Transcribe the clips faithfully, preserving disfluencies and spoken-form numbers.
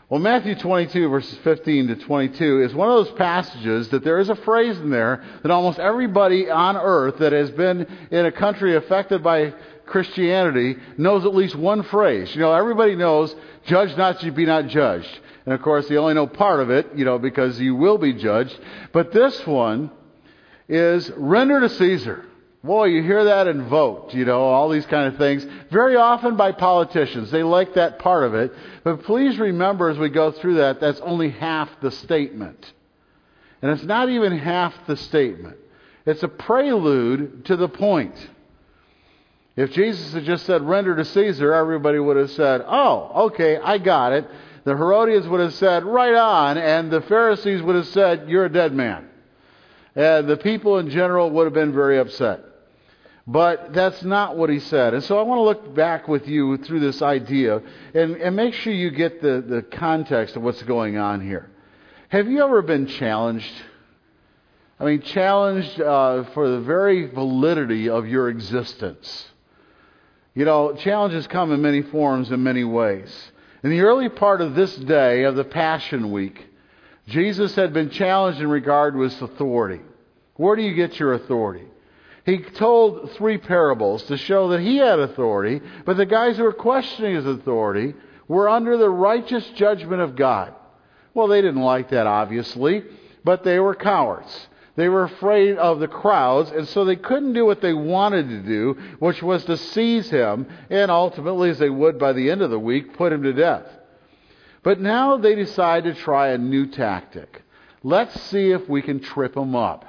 Well, Matthew twenty-two, verses fifteen to twenty-two is one of those passages that there is a phrase in there that almost everybody on earth that has been in a country affected by Christianity knows at least one phrase. You know, everybody knows, judge not, you be not judged. And of course, they only know part of it, you know, because you will be judged. But this one is render to Caesar. Boy, you hear that and vote, you know, all these kind of things. Very often by politicians. They like that part of it. But please remember as we go through that, that's only half the statement. And it's not even half the statement. It's a prelude to the point. If Jesus had just said, render to Caesar, everybody would have said, oh, okay, I got it. The Herodians would have said, right on. And the Pharisees would have said, you're a dead man. And the people in general would have been very upset. But that's not what he said. And so I want to look back with you through this idea and, and make sure you get the, the context of what's going on here. Have you ever been challenged? I mean, challenged uh, for the very validity of your existence. You know, challenges come in many forms in many ways. In the early part of this day of the Passion Week, Jesus had been challenged in regard to his authority. Where do you get your authority? He told three parables to show that he had authority, but the guys who were questioning his authority were under the righteous judgment of God. Well, they didn't like that, obviously, but they were cowards. They were afraid of the crowds, and so they couldn't do what they wanted to do, which was to seize him, and ultimately, as they would by the end of the week, put him to death. But now they decide to try a new tactic. Let's see if we can trip him up.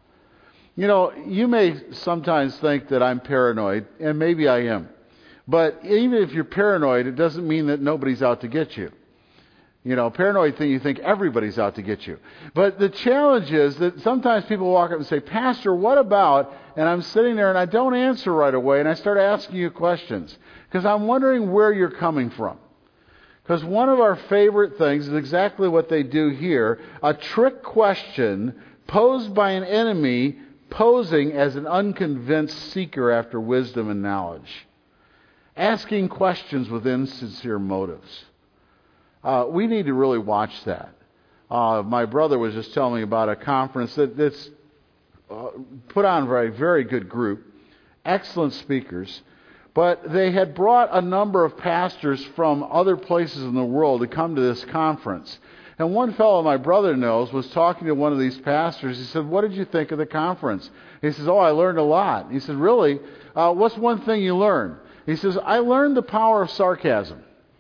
You know, you may sometimes think that I'm paranoid, and maybe I am. But even if you're paranoid, it doesn't mean that nobody's out to get you. You know, paranoid thing, you think everybody's out to get you. But the challenge is that sometimes people walk up and say, Pastor, what about? And I'm sitting there and I don't answer right away, and I start asking you questions because I'm wondering where you're coming from. Because one of our favorite things is exactly what they do here, a trick question posed by an enemy posing as an unconvinced seeker after wisdom and knowledge. Asking questions with insincere motives. Uh, we need to really watch that. Uh, my brother was just telling me about a conference that, that's uh, put on by a very good group. Excellent speakers. But they had brought a number of pastors from other places in the world to come to this conference. And one fellow my brother knows was talking to one of these pastors. He said, what did you think of the conference? He says, oh, I learned a lot. He said, really? Uh, what's one thing you learned? He says, I learned the power of sarcasm.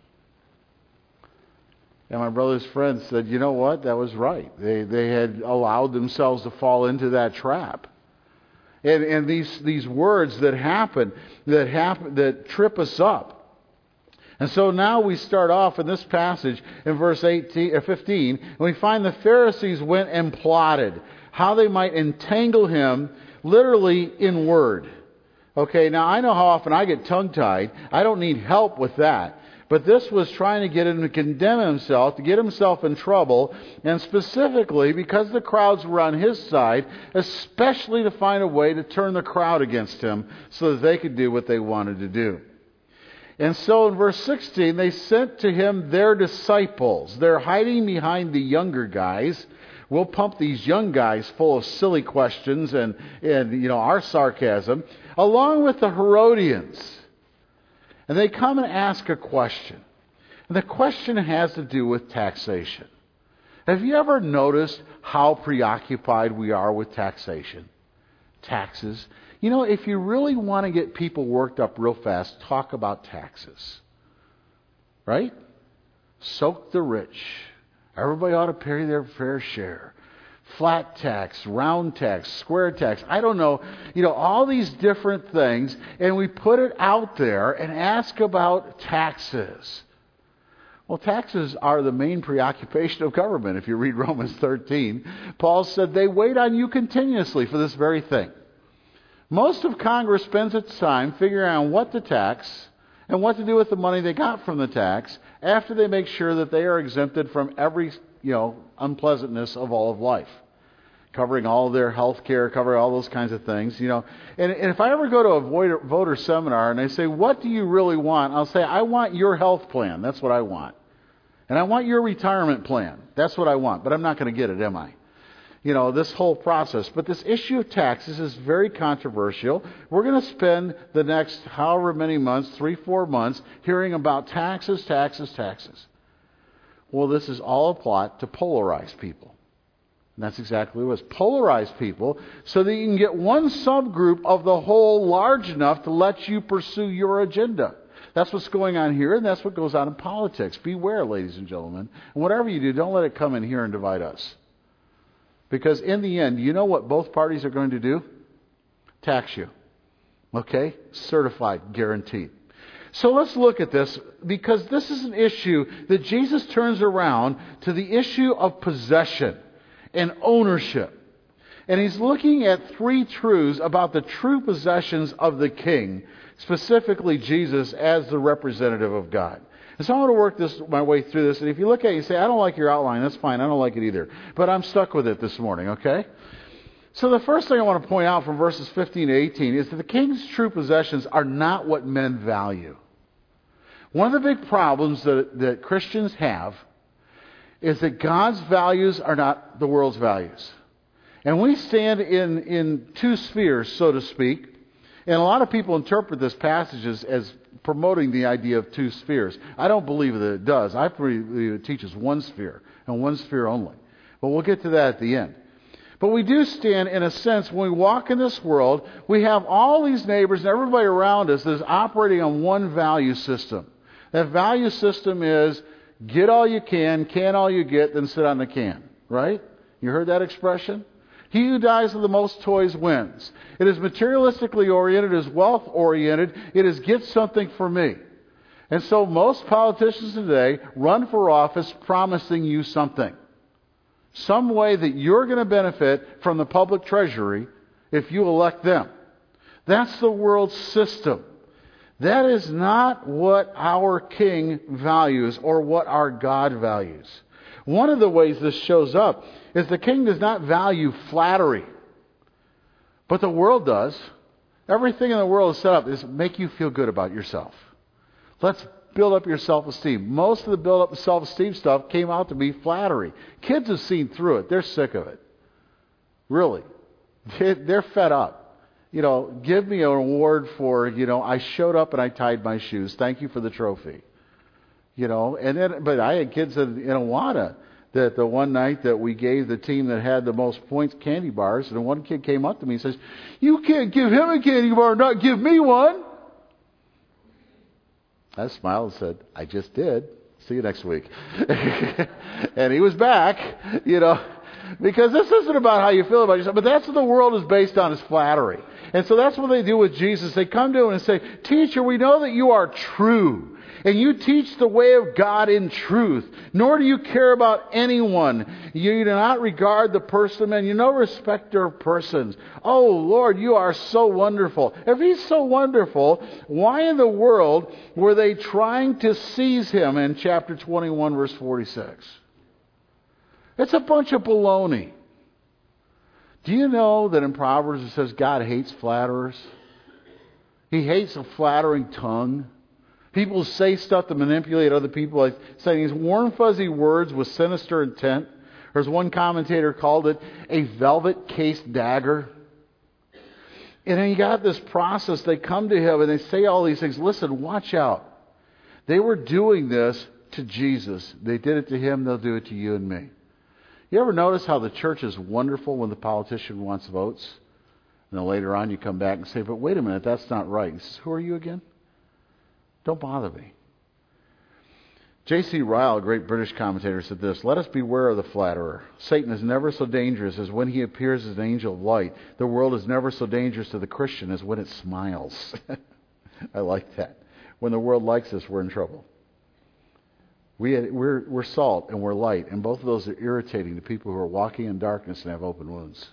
And my brother's friend said, you know what? That was right. They they had allowed themselves to fall into that trap. And and these these words that happen, that happen, that trip us up. And so now we start off in this passage in verse eighteen, or fifteen, and we find the Pharisees went and plotted how they might entangle him literally in word. Okay, now I know how often I get tongue-tied. I don't need help with that. But this was trying to get him to condemn himself, to get himself in trouble, and specifically because the crowds were on his side, especially to find a way to turn the crowd against him so that they could do what they wanted to do. And so in verse sixteen, they sent to him their disciples. They're hiding behind the younger guys. We'll pump these young guys full of silly questions and, and you know, our sarcasm, along with the Herodians. And they come and ask a question. And the question has to do with taxation. Have you ever noticed how preoccupied we are with taxation? Taxes. You know, if you really want to get people worked up real fast, talk about taxes. Right? Soak the rich. Everybody ought to pay their fair share. Flat tax, round tax, square tax. I don't know. You know, all these different things. And we put it out there and ask about taxes. Well, taxes are the main preoccupation of government. If you read Romans thirteen, Paul said they wait on you continuously for this very thing. Most of Congress spends its time figuring out what to tax and what to do with the money they got from the tax after they make sure that they are exempted from every, you know, unpleasantness of all of life. Covering all their health care, covering all those kinds of things, you know. And, and if I ever go to a voter, voter seminar and they say, what do you really want? I'll say, I want your health plan. That's what I want. And I want your retirement plan. That's what I want. But I'm not going to get it, am I? You know, this whole process. But this issue of taxes is very controversial. We're going to spend the next however many months, three, four months, hearing about taxes, taxes, taxes. Well, this is all a plot to polarize people. And that's exactly what it was. Polarize people so that you can get one subgroup of the whole large enough to let you pursue your agenda. That's what's going on here, and that's what goes on in politics. Beware, ladies and gentlemen. And whatever you do, don't let it come in here and divide us. Because in the end, you know what both parties are going to do? Tax you. Okay? Certified, guaranteed. So let's look at this, because this is an issue that Jesus turns around to the issue of possession and ownership. And he's looking at three truths about the true possessions of the king, specifically Jesus as the representative of God. And so I want to work this my way through this. And if you look at it, you say, I don't like your outline. That's fine. I don't like it either. But I'm stuck with it this morning, okay? So the first thing I want to point out from verses fifteen to eighteen is that the king's true possessions are not what men value. One of the big problems that, that Christians have is that God's values are not the world's values. And we stand in, in two spheres, so to speak. And a lot of people interpret this passage as, as promoting the idea of two spheres. I don't believe that it does. I believe it teaches one sphere, and one sphere only. But we'll get to that at the end. But we do stand, in a sense, when we walk in this world, we have all these neighbors and everybody around us that is operating on one value system. That value system is, get all you can, can all you get, then sit on the can. Right? You heard that expression? He who dies with the most toys wins. It is materialistically oriented, it is wealth oriented, it is get something for me. And so most politicians today run for office promising you something. Some way that you're going to benefit from the public treasury if you elect them. That's the world's system. That is not what our king values or what our God values. One of the ways this shows up is the king does not value flattery. But the world does. Everything in the world is set up to make you feel good about yourself. Let's build up your self-esteem. Most of the build up self-esteem stuff came out to be flattery. Kids have seen through it. They're sick of it. Really. They're fed up. You know, give me an award for, you know, I showed up and I tied my shoes. Thank you for the trophy. You know, and then, but I had kids in, in Awana that the one night that we gave the team that had the most points candy bars, and one kid came up to me and says, you can't give him a candy bar and not give me one. I smiled and said, I just did. See you next week. And he was back, you know, because this isn't about how you feel about yourself, but that's what the world is based on, is flattery. And so that's what they do with Jesus. They come to him and say, Teacher, we know that you are true. And you teach the way of God in truth, nor do you care about anyone. You do not regard the person, and you're no respecter of persons. Oh, Lord, you are so wonderful. If he's so wonderful, why in the world were they trying to seize him in chapter twenty-one, verse forty-six? It's a bunch of baloney. Do you know that in Proverbs it says God hates flatterers? He hates a flattering tongue. People say stuff to manipulate other people, like saying these warm, fuzzy words with sinister intent. Or as one commentator called it, a velvet-cased dagger. And then you got this process. They come to him and they say all these things. Listen, watch out. They were doing this to Jesus. They did it to him. They'll do it to you and me. You ever notice how the church is wonderful when the politician wants votes? And then later on you come back and say, but wait a minute, that's not right. He says, who are you again? Don't bother me. J C Ryle, a great British commentator, said this: let us beware of the flatterer. Satan is never so dangerous as when he appears as an angel of light. The world is never so dangerous to the Christian as when it smiles. I like that. When the world likes us, we're in trouble. We, we're, we're salt and we're light, and both of those are irritating to people who are walking in darkness and have open wounds.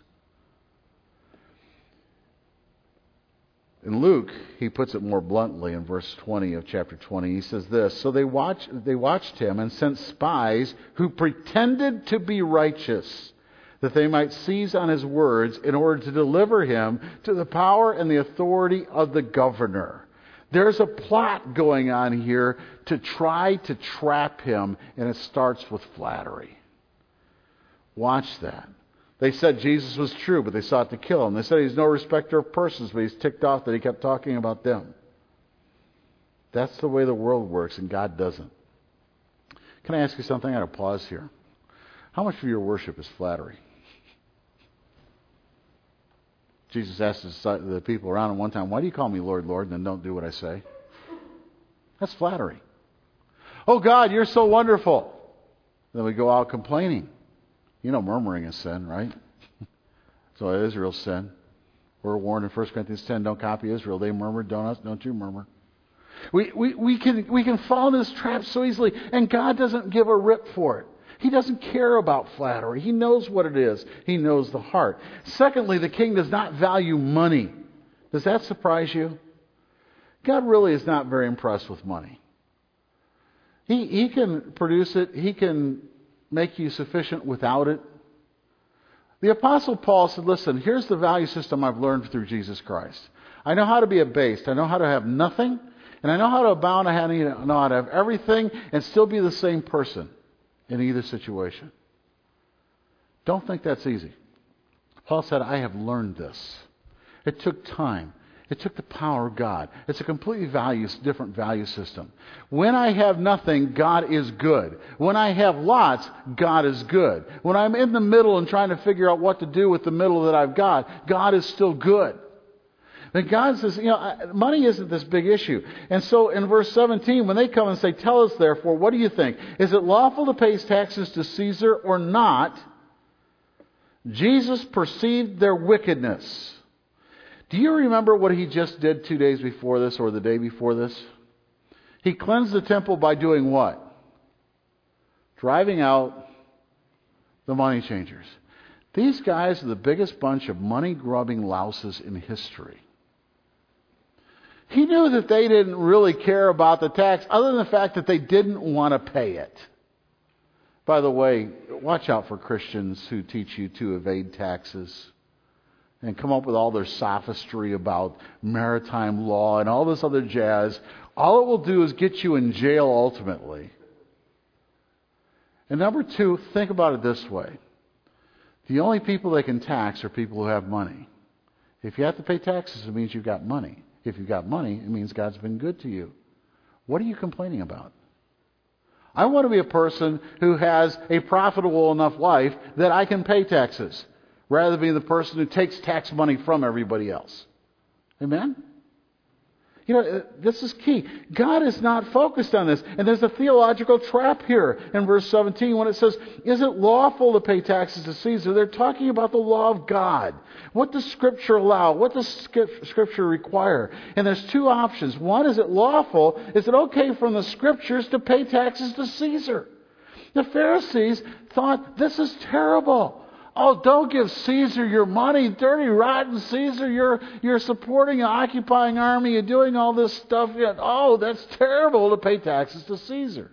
In Luke, he puts it more bluntly in verse twenty of chapter twenty. He says this: so they watched, they watched him and sent spies who pretended to be righteous, that they might seize on his words in order to deliver him to the power and the authority of the governor. There's a plot going on here to try to trap him, and it starts with flattery. Watch that. They said Jesus was true, but they sought to kill him. They said he's no respecter of persons, but he's ticked off that he kept talking about them. That's the way the world works, and God doesn't. Can I ask you something? I got to pause here. How much of your worship is flattery? Jesus asked the people around him one time, why do you call me Lord, Lord, and then don't do what I say? That's flattery. Oh God, you're so wonderful. Then we go out complaining. You know murmuring is sin, right? So Israel's sin. We're warned in First Corinthians ten, don't copy Israel. They murmured, don't, don't you murmur. We, we, we, can, we can fall into this trap so easily, and God doesn't give a rip for it. He doesn't care about flattery. He knows what it is. He knows the heart. Secondly, the king does not value money. Does that surprise you? God really is not very impressed with money. He, he can produce it. He can make you sufficient without it. The Apostle Paul said, listen, here's the value system I've learned through Jesus Christ. I know how to be abased. I know how to have nothing. And I know how to abound. I know how to have everything and still be the same person in either situation. Don't think that's easy. Paul said, I have learned this. It took time. It took the power of God. It's a completely values, different value system. When I have nothing, God is good. When I have lots, God is good. When I'm in the middle and trying to figure out what to do with the middle that I've got, God is still good. Then God says, you know, money isn't this big issue. And so in verse seventeen, when they come and say, tell us therefore, what do you think? Is it lawful to pay taxes to Caesar or not? Jesus perceived their wickedness. Do you remember what he just did two days before this or the day before this? He cleansed the temple by doing what? Driving out the money changers. These guys are the biggest bunch of money-grubbing louses in history. He knew that they didn't really care about the tax other than the fact that they didn't want to pay it. By the way, watch out for Christians who teach you to evade taxes and come up with all their sophistry about maritime law and all this other jazz. All it will do is get you in jail ultimately. And number two, think about it this way. The only people they can tax are people who have money. If you have to pay taxes, it means you've got money. If you've got money, it means God's been good to you. What are you complaining about? I want to be a person who has a profitable enough life that I can pay taxes, rather than being the person who takes tax money from everybody else. Amen? You know, this is key. God is not focused on this. And there's a theological trap here in verse seventeen when it says, is it lawful to pay taxes to Caesar? They're talking about the law of God. What does Scripture allow? What does Scripture require? And there's two options. One, is it lawful? Is it okay from the Scriptures to pay taxes to Caesar? The Pharisees thought, this is terrible. Oh, don't give Caesar your money. Dirty, rotten Caesar. You're you're supporting an occupying army. You're doing all this stuff. Oh, that's terrible to pay taxes to Caesar.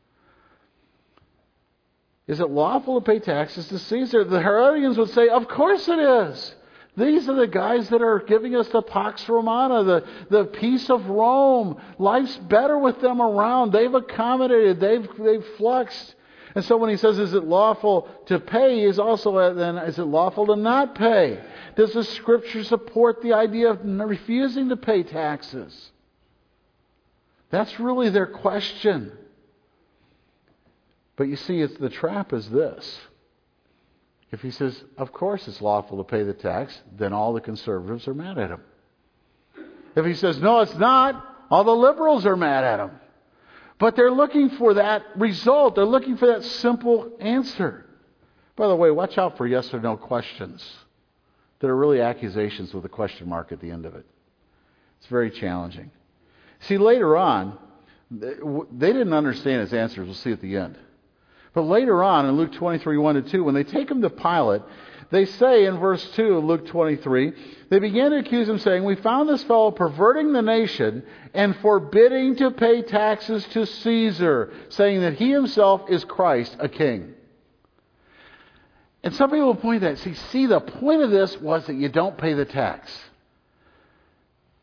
Is it lawful to pay taxes to Caesar? The Herodians would say, of course it is. These are the guys that are giving us the Pax Romana, the, the peace of Rome. Life's better with them around. They've accommodated. They've, they've fluxed. And so when he says, is it lawful to pay, is also then, is it lawful to not pay? Does the Scripture support the idea of refusing to pay taxes? That's really their question. But you see, it's the trap is this. If he says, of course it's lawful to pay the tax, then all the conservatives are mad at him. If he says, no, it's not, all the liberals are mad at him. But they're looking for that result. They're looking for that simple answer. By the way, watch out for yes or no questions that are really accusations with a question mark at the end of it. It's very challenging. See, later on, they didn't understand his answers. We'll see at the end. But later on in Luke twenty-three, one to two, when they take him to Pilate, they say in verse two of Luke twenty-three, they began to accuse him, saying, we found this fellow perverting the nation and forbidding to pay taxes to Caesar, saying that he himself is Christ, a king. And some people will point that. See, see, the point of this was that you don't pay the tax.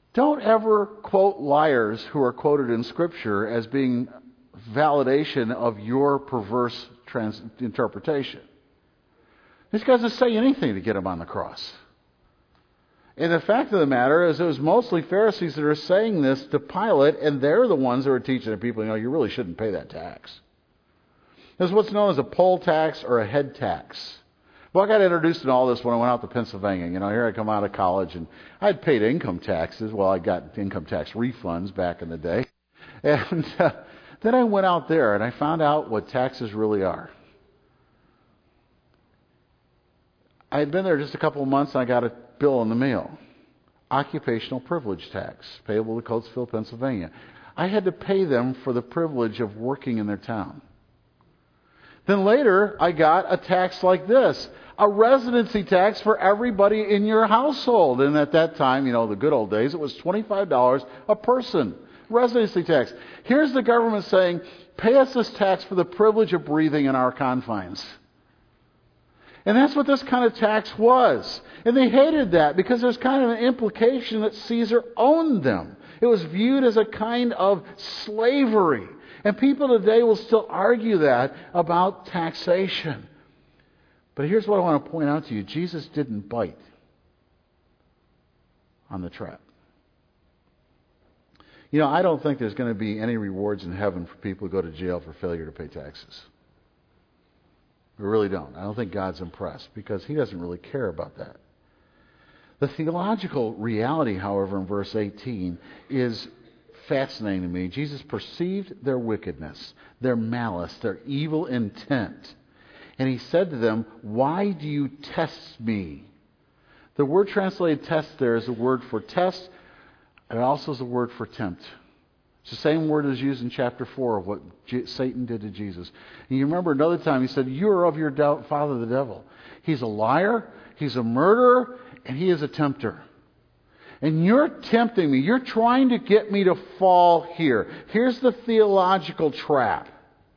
Don't ever quote liars who are quoted in Scripture as being validation of your perverse trans- interpretation. These guys will say anything to get him on the cross. And the fact of the matter is it was mostly Pharisees that are saying this to Pilate, and they're the ones that are teaching the people, you know, you really shouldn't pay that tax. This is what's known as a poll tax or a head tax. Well, I got introduced in all this when I went out to Pennsylvania. You know, here I come out of college, and I'd paid income taxes. Well, I got income tax refunds back in the day. And uh, then I went out there, and I found out what taxes really are. I had been there just a couple of months, and I got a bill in the mail. Occupational privilege tax, payable to Coatesville, Pennsylvania. I had to pay them for the privilege of working in their town. Then later, I got a tax like this, a residency tax for everybody in your household. And at that time, you know, the good old days, it was twenty-five dollars a person. Residency tax. Here's the government saying, pay us this tax for the privilege of breathing in our confines. And that's what this kind of tax was. And they hated that because there's kind of an implication that Caesar owned them. It was viewed as a kind of slavery. And people today will still argue that about taxation. But here's what I want to point out to you. Jesus didn't bite on the trap. You know, I don't think there's going to be any rewards in heaven for people who go to jail for failure to pay taxes. I really don't. I don't think God's impressed because He doesn't really care about that. The theological reality, however, in verse eighteen is fascinating to me. Jesus perceived their wickedness, their malice, their evil intent. And He said to them, "Why do you test me?" The word translated test there is a word for test, and it also is a word for tempt. It's the same word as used in chapter four of what J- Satan did to Jesus. And you remember another time He said, "You are of your de- father the devil. He's a liar, he's a murderer, and he is a tempter. And you're tempting me. You're trying to get me to fall here." Here's the theological trap.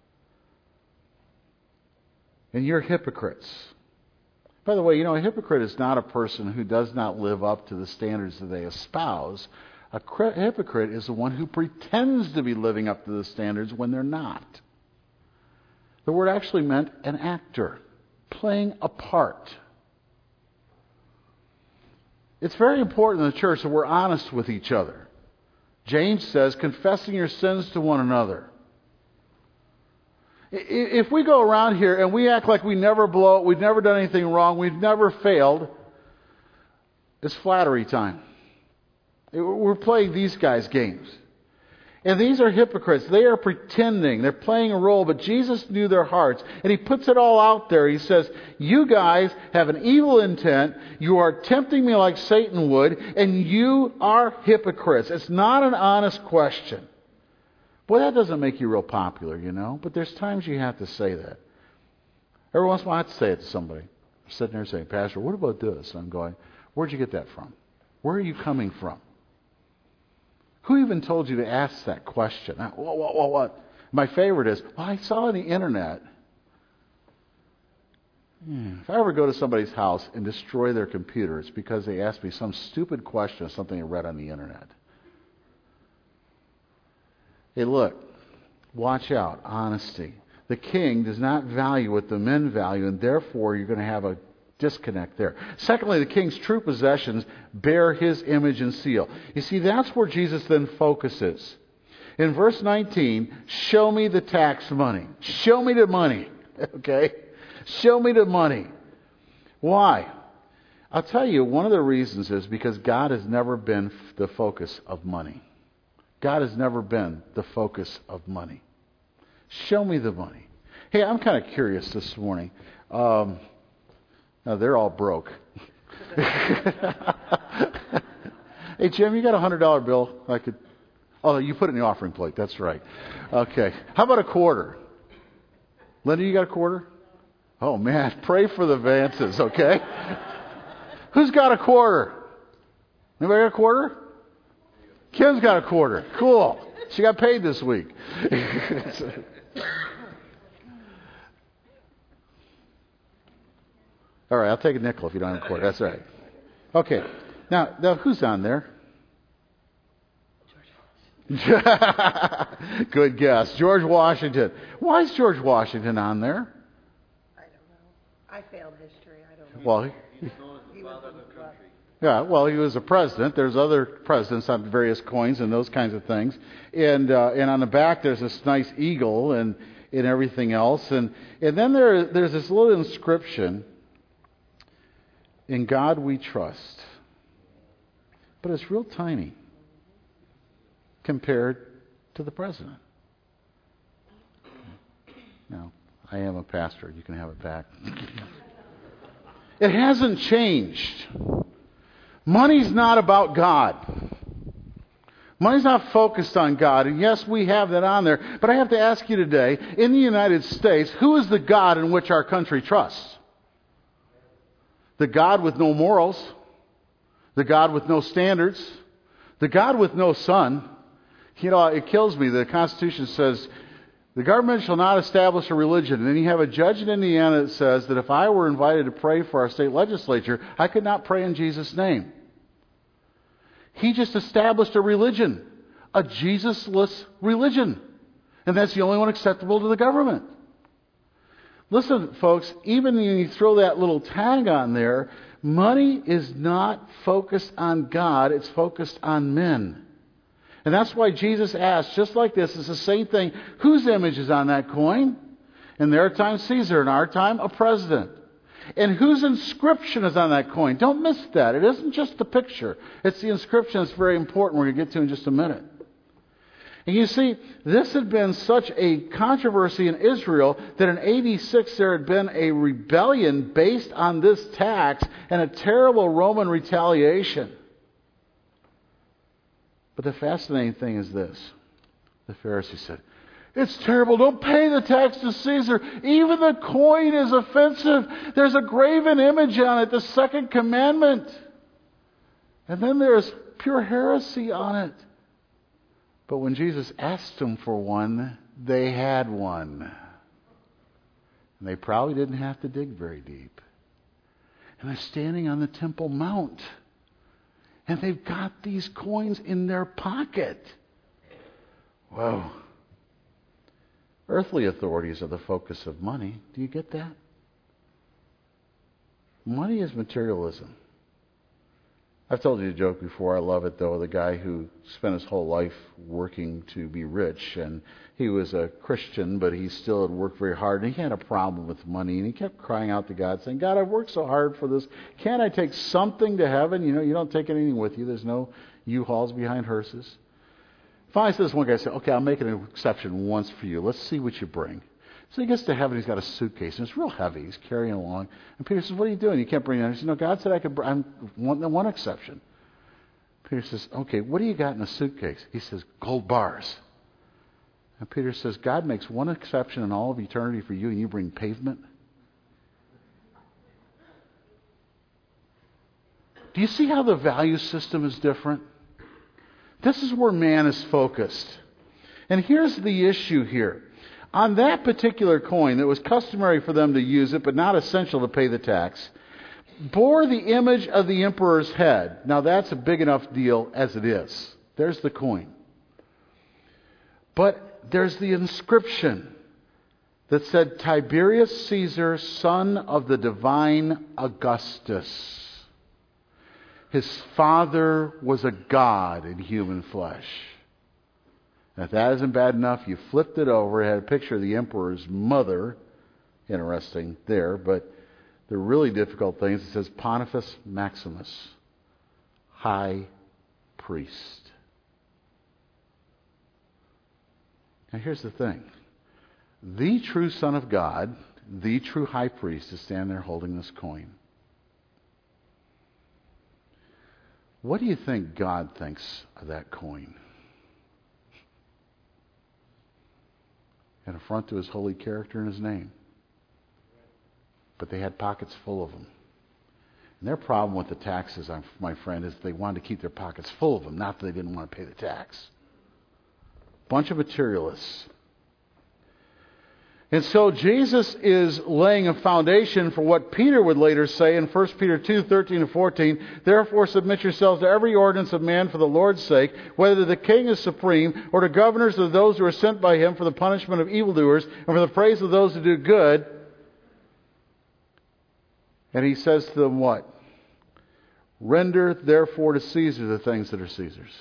And you're hypocrites. By the way, you know, a hypocrite is not a person who does not live up to the standards that they espouse. A hypocrite is the one who pretends to be living up to the standards when they're not. The word actually meant an actor, playing a part. It's very important in the church that we're honest with each other. James says, confessing your sins to one another. If we go around here and we act like we never blow it, we've never done anything wrong, we've never failed, it's flattery time. We're playing these guys' games. And these are hypocrites. They are pretending. They're playing a role. But Jesus knew their hearts. And He puts it all out there. He says, you guys have an evil intent. You are tempting me like Satan would. And you are hypocrites. It's not an honest question. Boy, that doesn't make you real popular, you know. But there's times you have to say that. Every once in a while I have to say it to somebody. I'm sitting there saying, "Pastor, what about this?" I'm going, "Where'd you get that from? Where are you coming from? Who even told you to ask that question?" What, what, what, what? My favorite is, well, I saw on the internet. Hmm. If I ever go to somebody's house and destroy their computer, it's because they asked me some stupid question of something I read on the internet. Hey, look, watch out, honesty. The king does not value what the men value, and therefore you're going to have a disconnect there. Secondly, the king's true possessions bear his image and seal. You see, that's where Jesus then focuses. In verse nineteen, show me the tax money. Show me the money. Okay? Show me the money. Why? I'll tell you, one of the reasons is because God has never been the focus of money. God has never been the focus of money. Show me the money. Hey, I'm kind of curious this morning. Um, now, they're all broke. Hey, Jim, you got a one hundred dollar bill? I could. Oh, you put it in the offering plate. That's right. Okay. How about a quarter? Linda, you got a quarter? Oh, man. Pray for the Vances, okay? Who's got a quarter? Anybody got a quarter? Kim's got a quarter. Cool. She got paid this week. All right, I'll take a nickel if you don't have a quarter. That's all right. Okay. Now, now who's on there? Good guess. George Washington. Why is George Washington on there? I don't know. I failed history. I don't know. Well, He's known as the father of the country. yeah, well, he was a president. There's other presidents on various coins and those kinds of things. And uh, and on the back there's this nice eagle and, and everything else. And and then there there's this little inscription, "In God we trust." But it's real tiny compared to the president. Now, I am a pastor. You can have it back. It hasn't changed. Money's not about God. Money's not focused on God. And yes, we have that on there. But I have to ask you today, in the United States, who is the God in which our country trusts? The God with no morals. The God with no standards. The God with no son. You know, it kills me. The Constitution says, the government shall not establish a religion. And then you have a judge in Indiana that says that if I were invited to pray for our state legislature, I could not pray in Jesus' name. He just established a religion. A Jesus-less religion. And that's the only one acceptable to the government. Listen, folks, even when you throw that little tag on there, money is not focused on God. It's focused on men. And that's why Jesus asked, just like this, it's the same thing. Whose image is on that coin? In their time, Caesar. In our time, a president. And whose inscription is on that coin? Don't miss that. It isn't just the picture. It's the inscription that's very important we're going to get to in just a minute. And you see, this had been such a controversy in Israel that in eighty-six there had been a rebellion based on this tax and a terrible Roman retaliation. But the fascinating thing is this. The Pharisees said, "It's terrible. Don't pay the tax to Caesar. Even the coin is offensive. There's a graven image on it, the second commandment. And then there's pure heresy on it." But when Jesus asked them for one, they had one. And they probably didn't have to dig very deep. And they're standing on the Temple Mount. And they've got these coins in their pocket. Whoa. Earthly authorities are the focus of money. Do you get that? Money is materialism. I've told you a joke before. I love it, though. The guy who spent his whole life working to be rich. And he was a Christian, but he still had worked very hard. And he had a problem with money. And he kept crying out to God, saying, "God, I've worked so hard for this. Can't I take something to heaven? You know, you don't take anything with you. There's no U-Hauls behind hearses." Finally, this one guy said, "Okay, I'll make an exception once for you. Let's see what you bring." So he gets to heaven. He's got a suitcase, and it's real heavy. He's carrying along. And Peter says, "What are you doing? You can't bring it." He says, "No, God said I could. Br- I'm one, one exception." Peter says, "Okay, what do you got in the suitcase?" He says, "Gold bars." And Peter says, "God makes one exception in all of eternity for you, and you bring pavement?" Do you see how the value system is different? This is where man is focused. And here's the issue here. On that particular coin, it was customary for them to use it, but not essential to pay the tax, bore the image of the emperor's head. Now that's a big enough deal as it is. There's the coin. But there's the inscription that said, "Tiberius Caesar, son of the divine Augustus." His father was a god in human flesh. And if that isn't bad enough, you flipped it over. It had a picture of the emperor's mother. Interesting there. But the really difficult thing is it says Pontifex Maximus, high priest. Now here's the thing. The true Son of God, the true high priest, is standing there holding this coin. What do you think God thinks of that coin? An affront to his holy character and his name. But they had pockets full of them. And their problem with the taxes, my friend, is they wanted to keep their pockets full of them, not that they didn't want to pay the tax. Bunch of materialists. And so Jesus is laying a foundation for what Peter would later say in First Peter two, thirteen and fourteen. Therefore submit yourselves to every ordinance of man for the Lord's sake, whether the king is supreme, or to governors of those who are sent by him for the punishment of evildoers, and for the praise of those who do good. And he says to them what? Render therefore to Caesar the things that are Caesar's.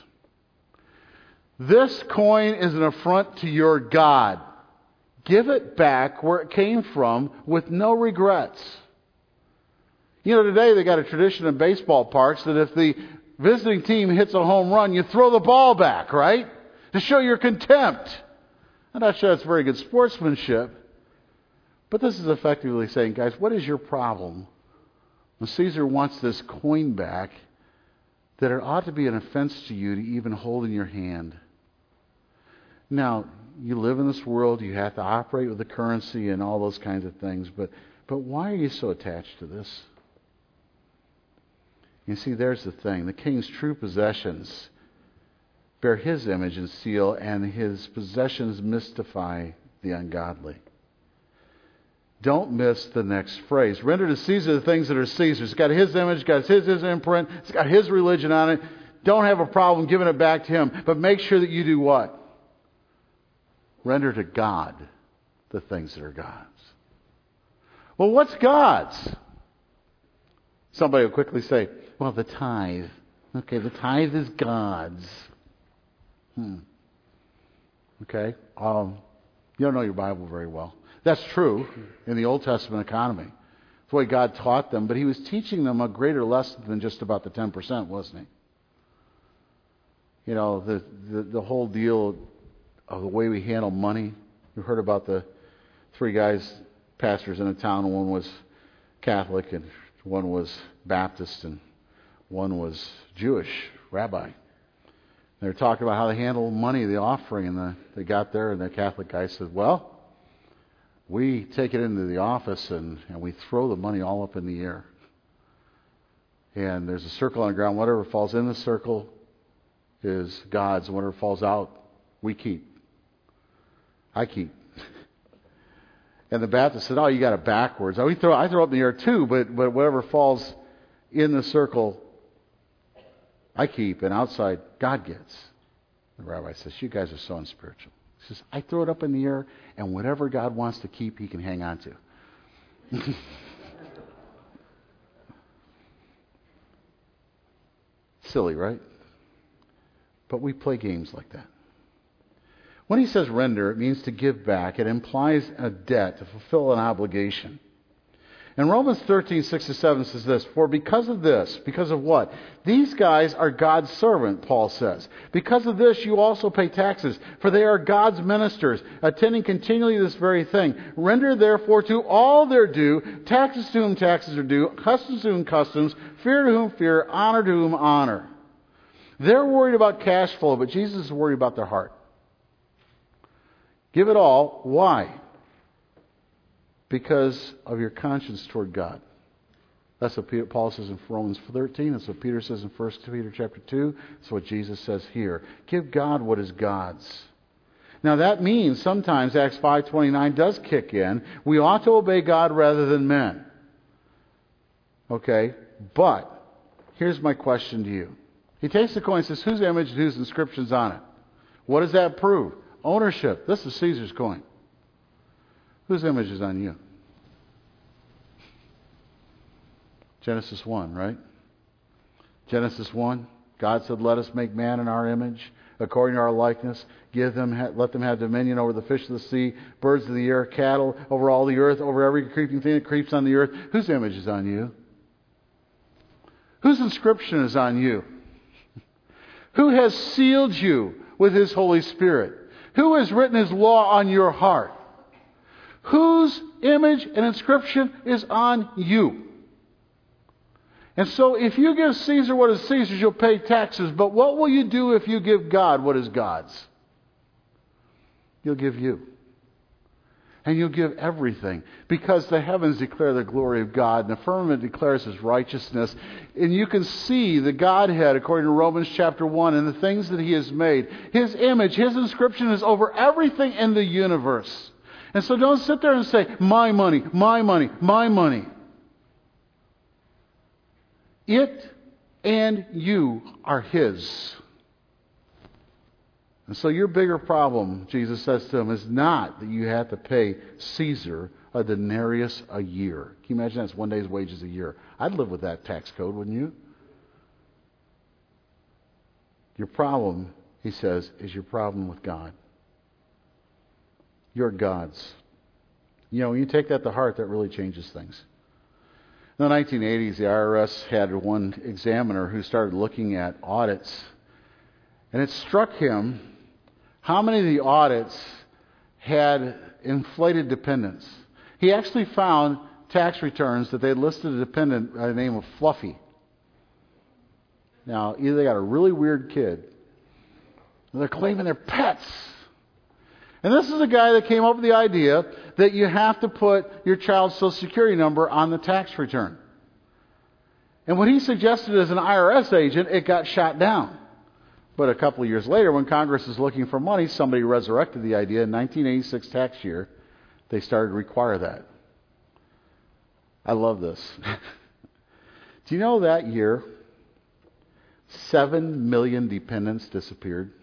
This coin is an affront to your God. Give it back where it came from with no regrets. You know, today they got a tradition in baseball parks that if the visiting team hits a home run, you throw the ball back, right? To show your contempt. I'm not sure that's very good sportsmanship. But this is effectively saying, guys, what is your problem? When Caesar wants this coin back, that it ought to be an offense to you to even hold in your hand. Now, you live in this world, you have to operate with the currency and all those kinds of things, but, but why are you so attached to this? You see, there's the thing. The king's true possessions bear his image and seal, and his possessions mystify the ungodly. Don't miss the next phrase. Render to Caesar the things that are Caesar's. It's got his image, it's got his, his imprint, it's got his religion on it. Don't have a problem giving it back to him, but make sure that you do what? Render to God the things that are God's. Well, what's God's? Somebody will quickly say, well, the tithe. Okay, the tithe is God's. Hmm. Okay? Um, you don't know your Bible very well. That's true in the Old Testament economy. That's the way God taught them, but he was teaching them a greater lesson than just about the ten percent, wasn't he? You know, the, the, the whole deal of the way we handle money. You heard about the three guys, pastors in a town. One was Catholic, and one was Baptist, and one was Jewish, rabbi. They were talking about how they handle money, the offering, and the, they got there, and the Catholic guy said, well, we take it into the office, and, and we throw the money all up in the air. And there's a circle on the ground. Whatever falls in the circle is God's, and whatever falls out, we keep. I keep. And the Baptist said, oh, you got it backwards. Oh, we throw, I throw up in the air too, but, but whatever falls in the circle, I keep, and outside, God gets. The rabbi says, you guys are so unspiritual. He says, I throw it up in the air, and whatever God wants to keep, he can hang on to. Silly, right? But we play games like that. When he says render, it means to give back. It implies a debt, to fulfill an obligation. And Romans thirteen, six to seven says this, for because of this, because of what? These guys are God's servant, Paul says. Because of this, you also pay taxes, for they are God's ministers, attending continually this very thing. Render therefore to all their due, taxes to whom taxes are due, customs to whom customs, fear to whom fear, honor to whom honor. They're worried about cash flow, but Jesus is worried about their heart. Give it all. Why? Because of your conscience toward God. That's what Peter, Paul says in Romans thirteen. That's what Peter says in First Peter chapter two. That's what Jesus says here. Give God what is God's. Now that means sometimes Acts five twenty-nine does kick in. We ought to obey God rather than men. Okay? But here's my question to you. He takes the coin and says, whose image and whose inscription's on it? What does that prove? Ownership. This is Caesar's coin. Whose image is on you? Genesis one, right? Genesis one. God said, let us make man in our image, according to our likeness. Give them, let them have dominion over the fish of the sea, birds of the air, cattle, over all the earth, over every creeping thing that creeps on the earth. Whose image is on you? Whose inscription is on you? Who has sealed you with His Holy Spirit? Who has written His law on your heart? Whose image and inscription is on you? And so if you give Caesar what is Caesar's, you'll pay taxes. But what will you do if you give God what is God's? You'll give you. And you'll give everything. Because the heavens declare the glory of God, and the firmament declares His righteousness. And you can see the Godhead, according to Romans chapter one, and the things that He has made. His image, His inscription is over everything in the universe. And so don't sit there and say, my money, my money, my money. It and you are His. And so your bigger problem, Jesus says to him, is not that you have to pay Caesar a denarius a year. Can you imagine that's one day's wages a year? I'd live with that tax code, wouldn't you? Your problem, he says, is your problem with God. You're God's. You know, when you take that to heart, that really changes things. In the nineteen eighties, the I R S had one examiner who started looking at audits. And it struck him how many of the audits had inflated dependents. He actually found tax returns that they had listed a dependent by the name of Fluffy. Now, either they got a really weird kid, or they're claiming they're pets. And this is a guy that came up with the idea that you have to put your child's Social Security number on the tax return. And what he suggested as an I R S agent, it got shot down. But a couple of years later, when Congress is looking for money, somebody resurrected the idea. In nineteen eighty-six tax year, they started to require that. I love this. Do you know that year, seven million dependents disappeared?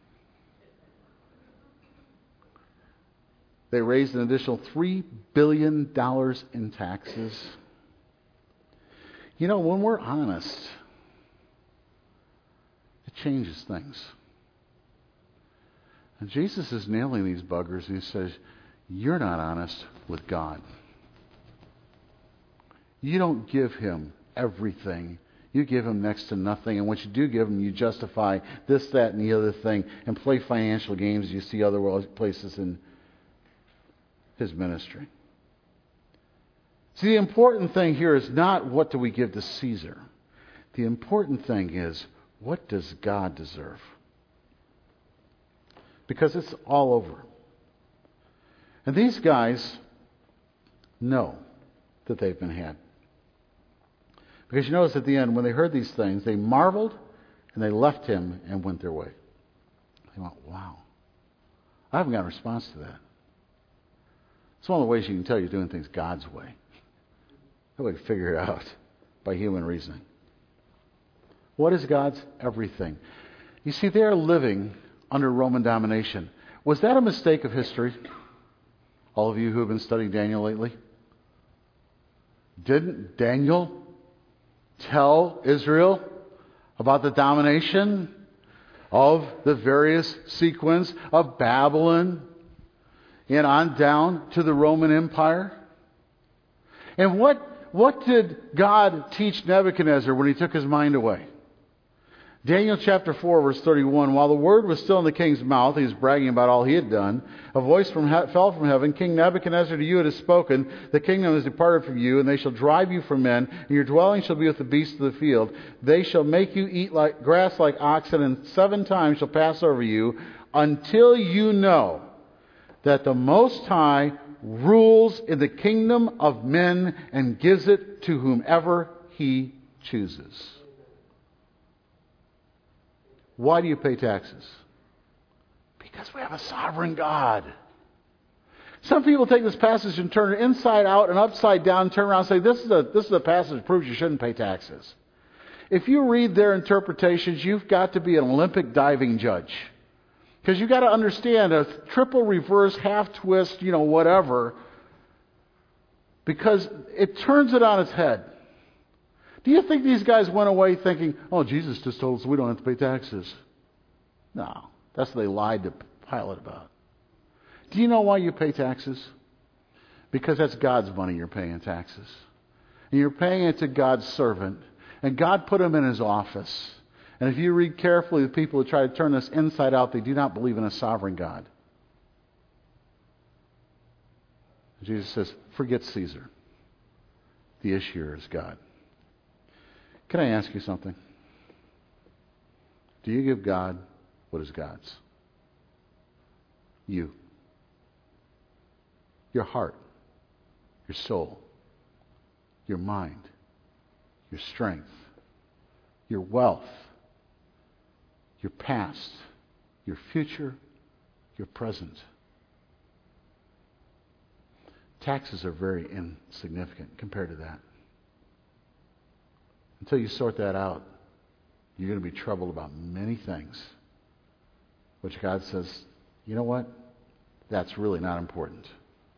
They raised an additional three billion dollars in taxes. You know, when we're honest, it changes things. And Jesus is nailing these buggers, and he says, you're not honest with God. You don't give him everything. You give him next to nothing. And what you do give him, you justify this, that, and the other thing, and play financial games you see other places in his ministry. See, the important thing here is not what do we give to Caesar. The important thing is, what does God deserve? Because it's all over. And these guys know that they've been had. Because you notice at the end, when they heard these things, they marveled and they left him and went their way. They went, wow. I haven't got a response to that. It's one of the ways you can tell you're doing things God's way. Nobody can figure it out by human reasoning. What is God's? Everything. You see, they are living under Roman domination. Was that a mistake of history? All of you who have been studying Daniel lately? Didn't Daniel tell Israel about the domination of the various sequence of Babylon and on down to the Roman Empire? And what, what did God teach Nebuchadnezzar when he took his mind away? Daniel chapter four, verse thirty-one, while the word was still in the king's mouth, he was bragging about all he had done, a voice from he- fell from heaven, King Nebuchadnezzar, to you it has spoken, the kingdom has departed from you, and they shall drive you from men, and your dwelling shall be with the beasts of the field. They shall make you eat like grass like oxen, and seven times shall pass over you, until you know that the Most High rules in the kingdom of men and gives it to whomever he chooses. Why do you pay taxes? Because we have a sovereign God. Some people take this passage and turn it inside out and upside down and turn around and say, this is a, this is a passage that proves you shouldn't pay taxes. If you read their interpretations, you've got to be an Olympic diving judge. Because you've got to understand a triple reverse, half twist, you know, whatever. Because it turns it on its head. Do you think these guys went away thinking, oh, Jesus just told us we don't have to pay taxes? No. That's what they lied to Pilate about. Do you know why you pay taxes? Because that's God's money you're paying in taxes. And you're paying it to God's servant. And God put him in his office. And if you read carefully, the people who try to turn this inside out, they do not believe in a sovereign God. Jesus says, forget Caesar. The issue here is God. Can I ask you something? Do you give God what is God's? You. Your heart. Your soul. Your mind. Your strength. Your wealth. Your past. Your future. Your present. taxes are very insignificant compared to that. Until you sort that out, you're going to be troubled about many things, which God says, you know what? That's really not important.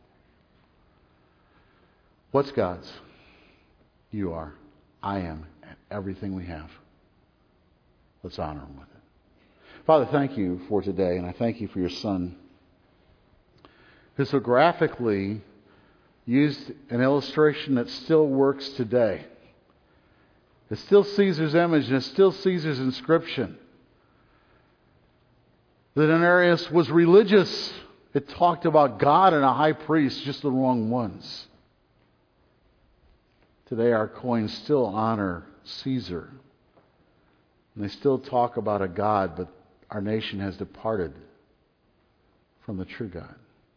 What's God's? You are. I am. And everything we have. Let's honor Him with it. Father, thank you for today, and I thank you for your Son, who so graphically used an illustration that still works today. It's still Caesar's image, and it's still Caesar's inscription. That Denarius was religious. It talked about God and a high priest, just the wrong ones. Today our coins still honor Caesar. And they still talk about a God, but our nation has departed from the true God.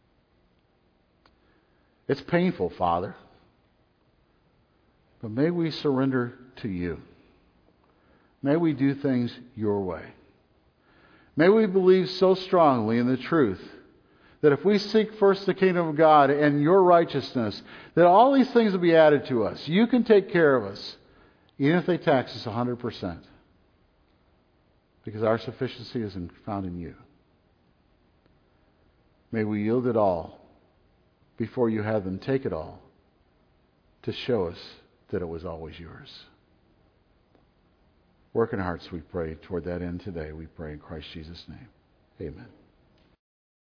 It's painful, Father. But may we surrender to you. May we do things your way. May we believe so strongly in the truth that if we seek first the kingdom of God and your righteousness, that all these things will be added to us. You can take care of us, even if they tax us one hundred percent. Because our sufficiency is found in you. May we yield it all before you have them take it all to show us that it was always yours. Work in hearts, we pray, toward that end today. We pray in Christ Jesus' name. Amen.